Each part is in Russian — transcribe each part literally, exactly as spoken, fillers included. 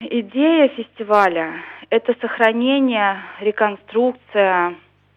Идея фестиваля– это сохранение, реконструкция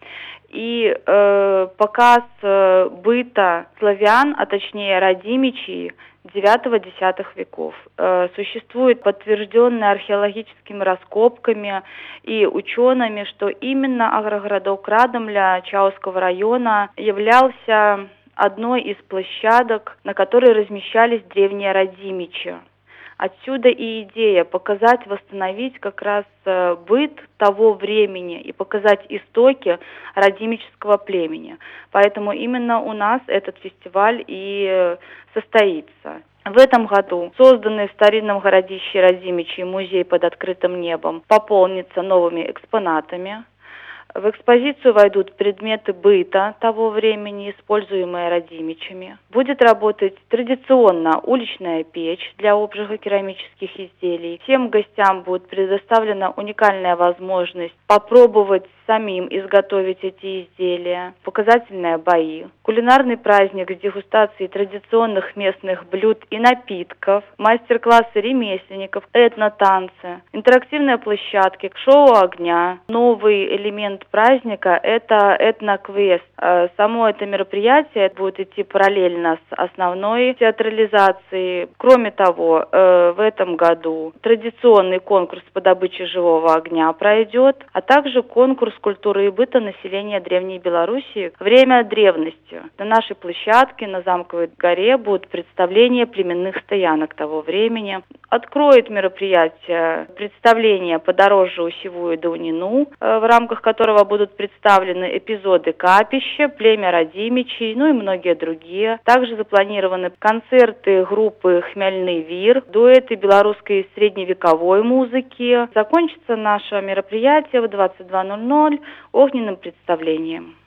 и э, показ э, быта славян, а точнее родимичей девятого-десятых веков. Э, существует подтвержденное археологическими раскопками и учеными, что именно агрогородок Радомля Чауского района являлся одной из площадок, на которой размещались древние родимичи. Отсюда и идея показать, восстановить как раз быт того времени и показать истоки родимического племени. Поэтому именно у нас этот фестиваль и состоится. В этом году созданный в старинном городище Радимичи музей под открытым небом пополнится новыми экспонатами. В экспозицию войдут предметы быта того времени, используемые родимичами. Будет работать традиционно уличная печь для обжига керамических изделий. Всем гостям будет предоставлена уникальная возможность попробовать самим изготовить эти изделия, показательные бои, кулинарный праздник с дегустацией традиционных местных блюд и напитков, мастер-классы ремесленников, этнотанцы, интерактивные площадки, шоу огня. Новый элемент праздника – это этноквест. Само это мероприятие будет идти параллельно с основной театрализацией. Кроме того, в этом году традиционный конкурс по добыче живого огня пройдет, а также конкурс культуры и быта населения Древней Белоруссии «Время древности». На нашей площадке на Замковой горе будут представления племенных стоянок того времени. Откроет мероприятие представление «Подороже усевую Даунину», в рамках которого будут представлены эпизоды капища, племя Радимичей, ну и многие другие. Также запланированы концерты группы «Хмельный вир», дуэты белорусской и средневековой музыки. Закончится наше мероприятие в двадцать два ноль ноль огненным представлением.